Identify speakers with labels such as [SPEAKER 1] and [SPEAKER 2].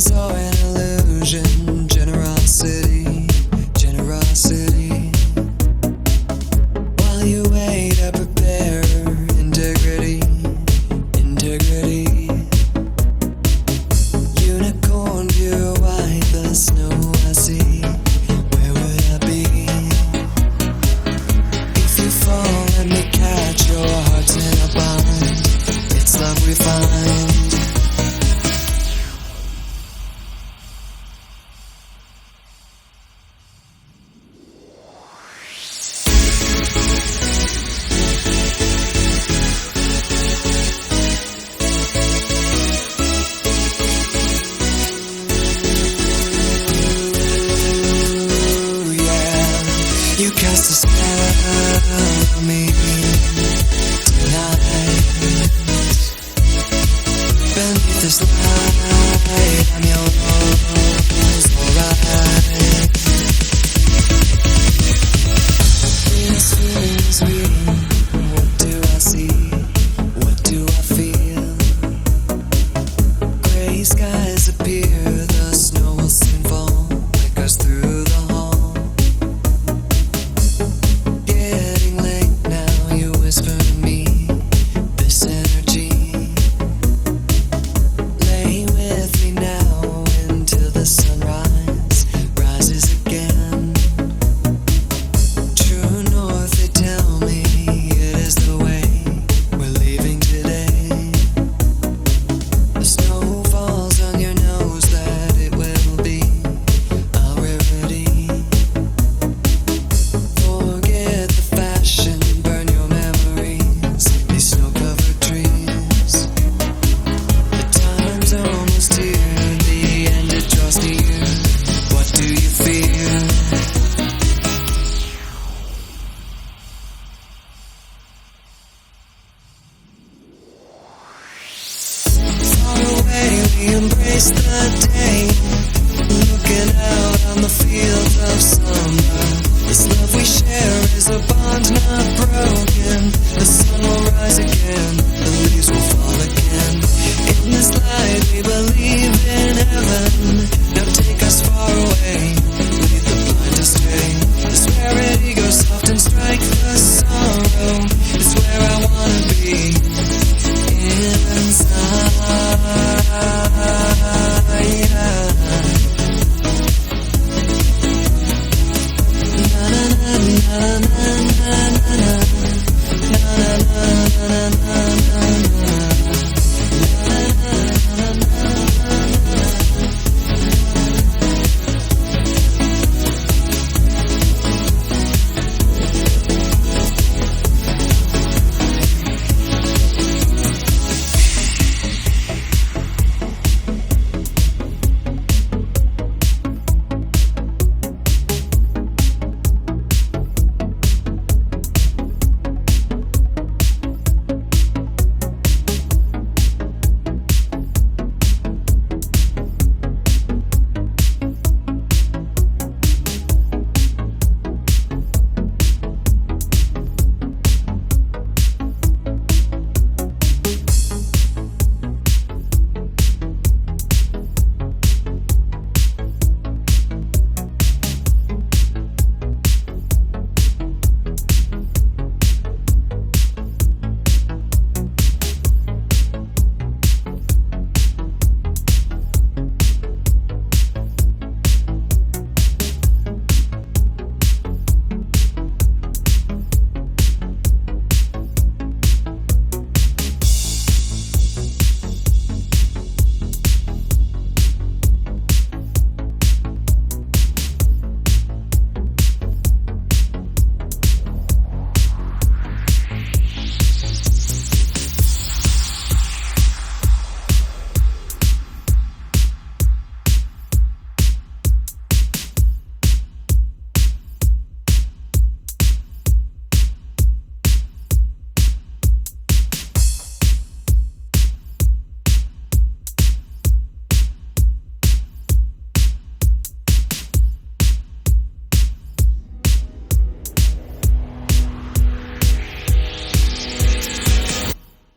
[SPEAKER 1] or an illusion, generosity, generosity. While you wait, I prepare integrity, integrity. Unicorn, pure white, the snow I see. Where would I be? If you fall, let me catch your hearts in a bind. It's love we find. You cast a spell on me tonight. Beneath this light, I'm yours, alright. This feeling sweet. What do I see? What do I feel? Gray skies appear, the snow will soon fall, like us through the hall. Whisper to me this energy. Lay with me now until the sunrise rises again. True north, they tell me it is the way we're leaving today. The snow falls on your nose, that it will be a rarity. Forget the fashion, burn your memories, these snow-covered trees. The time's almost here, the end it draws near. What do you fear? Far away we embrace the